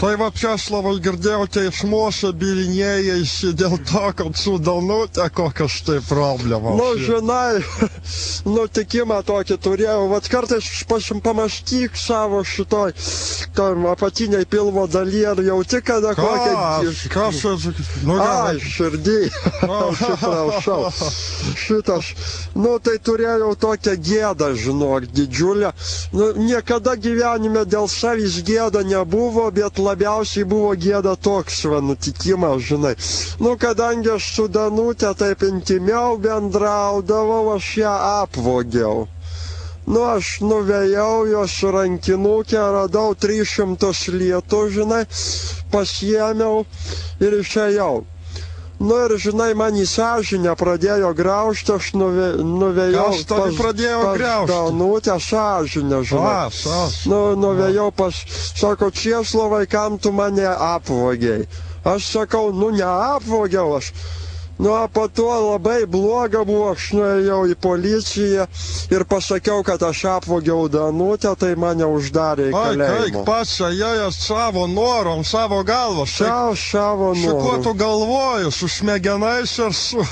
Tai va Česlavai girdėjau, teismuose bylinėjasi dėl to, kad su Danute kokios tai problemos. Nu, žinai, nutikimą tokį turėjau. Vat kartais pamąstyk savo šitoj apatiniai pilvo daly ir jauti, kada kokią... Kas? Ai, širdį. Atsiprašau. Šitas. Nu, tai turėjau tokią gėdą, žinok, didžiulę. Nu, niekada gyvenime dėl savęs gėda nebuvo, bet labiausiai buvo gėda toks, nutikimas, žinai. Nu, kadangi aš su Danute taip intimiau bendraudavau, aš ją apvogiau. Nu, aš nuvėjau jos rankinukę, radau 300 lietų, žinai, pasiėmiau ir išėjau. Nu ir, žinai, man į sąžinę pradėjo graužti, aš nuvėjau pas Danutę sąžinę, žinai. Nuvėjau pas, sako, Česlavai, kam tu mane apvogiai? Aš sakau, nu neapvogiau aš. Nu, po to labai bloga buvo, aš nuėjau į policiją ir pasakiau, kad aš apvogiau Danutę, tai mane uždarė į kalėjimą. Ai, kaip pats ėjęs savo norom, savo galvą. Savo norom. Su kuo tu galvoji, su smegenais ir su...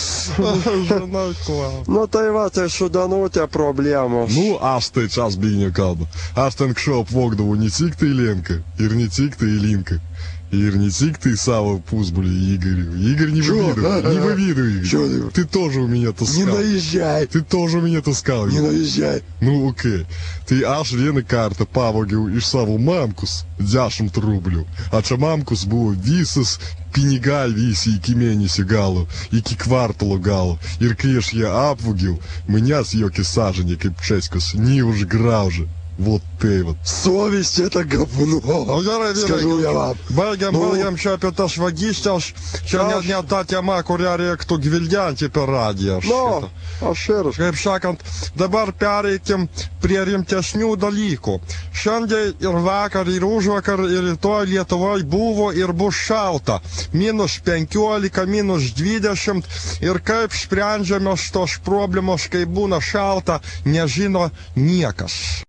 Žinai, kuo. Nu, tai va, tai su Danutė problemos. Nu, aš tai час bija nekalba. Aš ten kažko apvogdavau ne tik tai Lenką, ir ne tik tai Linką. Ir не tik ты сало пузбули Игорю. Игорь, не вывидывай, Игорь. Ты тоже у меня таскал. Не наезжай. Ты тоже у меня таскал. Не наезжай. Ну, окей. Tai aš vieną kartą pavogiau iš savo mamkus 10 rublių. A čia mamkus buvo visas pinigai visi iki mėnesio galo, iki kvartalo galo. Ir kai aš ją apvogiau, manęs jokia sąžinė kaip Českos neužgraužė. Вот tai вот. Совесть это говно. Nu, gerai, skажу я вам. Baigiam čia apie tas vagystės. Čia ne ta tema, kurią reiktų gvildenti per radiją. Nu, aš ir. Kaip sakant, dabar pereikim prie rimtesnių dalykų. Šiandien ir vakar, ir užvakar, ir rytoj Lietuvoje buvo ir bus šalta. -15, -20. Ir kaip sprendžiamos tos problemos, kai būna šalta, nežino niekas.